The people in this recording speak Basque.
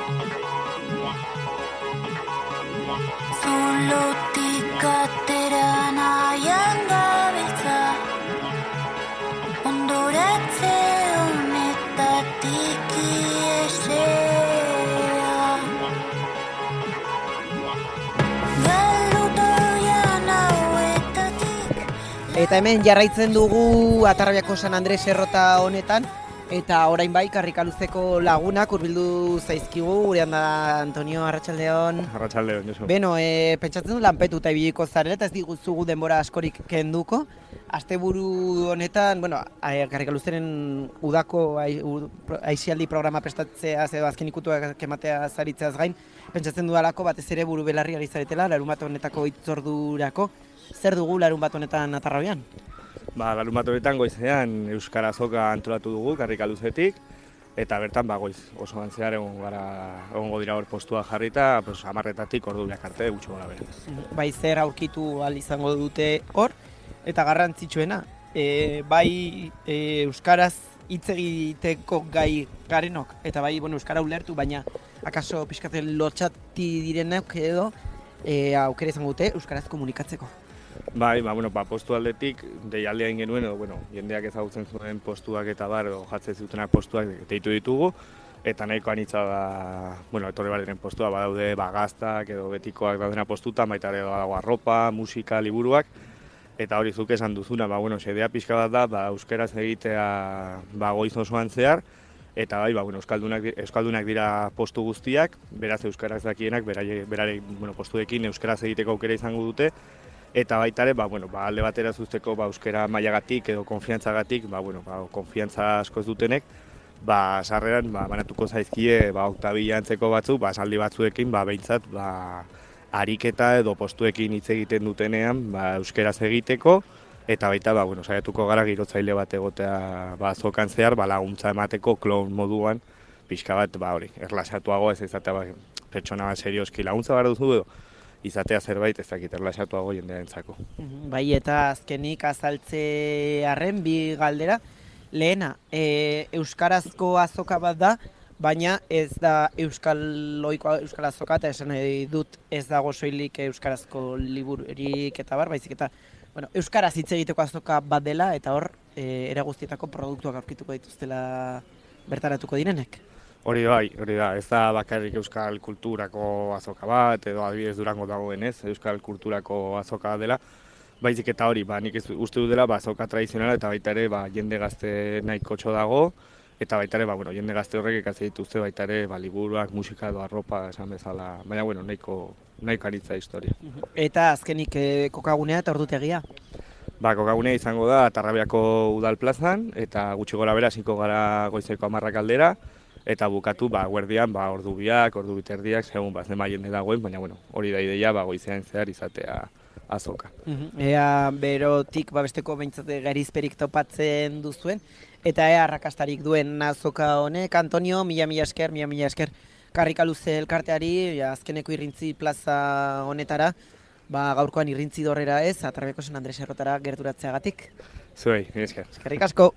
Zulotik atera nahian gabiltza, ondoratze honetatik iesea. Galdutoian hauetatik. Eta hemen jarraitzen dugu Atarrabiako San Andres errota honetan, eta orain bai Karrikaluzeko lagunak hurbildu zaizkigu, gurean da Antonio, arratsaldeon. Arratsaldeon, Josu. Beno, pentsatzen du lanpetuta ibiliko zarela, eta ez diguzugu denbora askorik kenduko. Asteburu honetan, bueno, Karrikaluzeren udako aisialdi programa prestatzea, edo azken ikutuak ematea zaritzeaz gain, pentsatzen dudalako batez ere buru belarri ari zaretela, larunbat honetako hitzordurako. Zer dugu larunbat honetan Atarrabian? Larunbat honetan goizean Euskara Azoka antolatu dugu Karrikaluzetik, eta bertan goiz osoan zehar egongo dira hor postua jarrita, 10:00 ordubiak arte gutxi gora bera. Bai, zer aurkitu ahal izango dute hor, eta garrantzitsuena, bai euskaraz hitz egiteko gai garenok, eta bai euskara ulertu, baina akaso pixkatzen lotxati direnek edo aukera izango dute euskaraz komunikatzeko. Bai, postu aldetik deialdea egin genuen, jendeak ezagutzen zuen postuak eta jatzen zutenak postuak deitu ditugu, eta nahiko anitza da, etorri badiren postua, badaude gaztak edo betikoak daudena postuta, baita ere dago arropa, musika, liburuak, eta hori zuk esan duzuna, xedea pixka bat da, euskaraz egitea goiz osoan zehar, eta bai, euskaldunak dira postu guztiak, beraz euskaraz dakienak, berare postuekin euskaraz egiteko aukera izango dute, eta baita ere, alde batera zuzteko euskara mailagatik edo konfiantzagatik, konfiantza asko ez dutenek, sarreran banatuko zaizkie oktabila antzeko batzuk, esaldi batzuekin behintzat ariketa edo postuekin hitz egiten dutenean euskaraz egiteko, eta baita saiatuko gara girotzaile bat egotea azokan zehar, laguntza emateko klon moduan, pixka bat erlaxatuago ez izatea pertsona bat serioski laguntza behar duzu edo, izatea zerbait ez dakit erlaxatuago jendearentzako. Bai, eta azkenik azaltzearren bi galdera. Lehena, euskarazko azoka bat da, baina ez da euskal azoka, eta esan dut ez dago soilik euskarazko libururik eta baizik eta euskaraz hitz egiteko azoka bat dela, eta hor era guztietako produktuak aurkituko dituztela bertaratuko direnek. Hori da, ez da bakarrik euskal kulturako azoka bat, edo adibidez Durango dagoen ez, euskal kulturako azoka dela, baizik eta hori, nik uste dut dela azoka tradizionala, eta baita ere jende gazte nahiko txo dago, eta baita ere jende gazte horrek ekatzen dituzte baita ere liburuak, musika edo arropa esan bezala, baina nahiko anitza historia. Eta azkenik kokagunea eta ordutegia? Kokagunea izango da Atarrabiako udal plazan, eta gutxi gora bera hasiko gara goizeko 10:00 aldera, eta bukatu guerdian ordu biak, ordu biterdiak, segun zenba jende dagoen, baina hori da ideia goizean zehar izatea azoka. Ea berotik besteko behintzate gerizperik topatzen duzuen, eta ea arrakastarik duen azoka honek. Antonio, mila esker, Karrikaluze elkarteari, azkeneko irrintzi plaza honetara, gaurkoan irrintzi dorrera ez, Atarrabiako San Andres errotara gerturatzeagatik. Zuei, mila esker. Eskerrik asko.